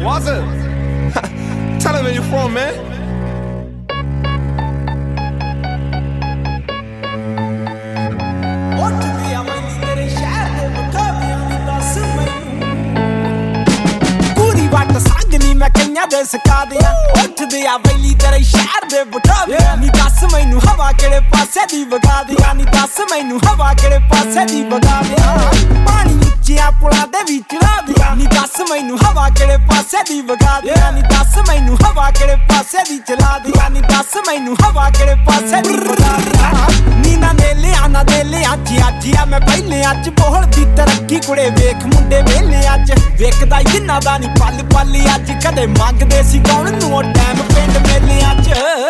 what's up? Tell him where you from, man. मैं कईयां दे सिखा दिया उठदे आ वैली तेरे शहर दे बटालिया नी दस मैनू हवा केड़े पासे दी वगा दिया नी दस मैनू हवा केड़े पासे दी वगा दिया पानी उच्चियां पुलां दे विच चढ़ा दिया नी दस मैनू हवा केड़े पासे दी वगा दिया नी दस मैनू हवा केड़े पासे दी चला दिया नी दस मैनू हवा केड़े पासे दी वगा दिया नी ना दे लिया जिया मैं पहले अज बोल दी तरक्की कुड़े वेख मुंडे वेले अज वेखदा जिन्ना दा नी पल पल अज कदे मंगदे सी कौन नू टाइम पिंड मेले अज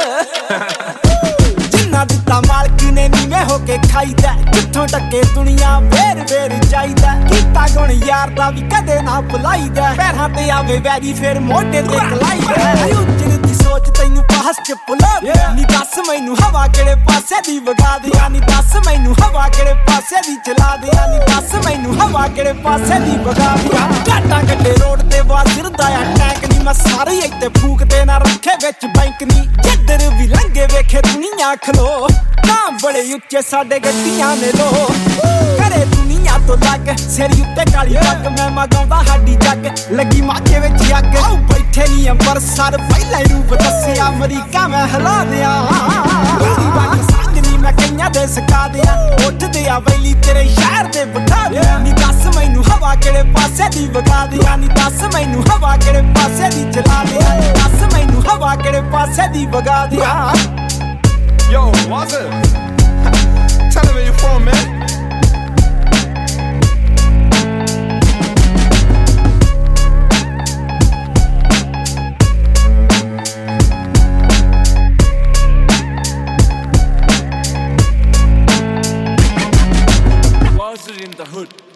जिन्ना दिता मालक ने नीवे होके खाईदा कित्थों टके दुनिया वेर वेर जाईदा कीता गुण यार दा भी कदे ना भुलाईदा पैरां ते आवे वैरी फिर मोढे ते कलाईदा उजड़ दी सोच तैनू पास च पुला नी दस मैनू हवा केड़े पासे दी वगा दिया नी दस मैनू हवा केड़े पासे दी चला दिया नी दस मैनू हवा केड़े पासे दी वगा दिया घाटा गड्डे रोड ते वाजिरदा आ टैंक नी मैं सारे इत्ते फूकते ना रखे विच बैंक नी जिधर भी लंघे वेखे दुनिया खलो ना बड़े उच्चे साडे गड्डियां ने लो करे दुनिया तो लग सिर उत्ते काली पग मैं मगाउंदा हाडी जग लगी माथे विच अग आओ बैठे नी अंबरसर पहला ही रूप दस्सिया अमरीका मैं हिला दिया मैं कईयां दे सिखा दिया उठदे आ वैली तेरे शहर दे बटा दिया नी दस मैनू हवा केड़े पासे दी वगा दिया नी दस मैनू हवा केड़े पासे दी चला दिया नी दस मैनू हवा केड़े पासे दी वगा दिया Yo, what's up? Tell him where you from, man. In the hood.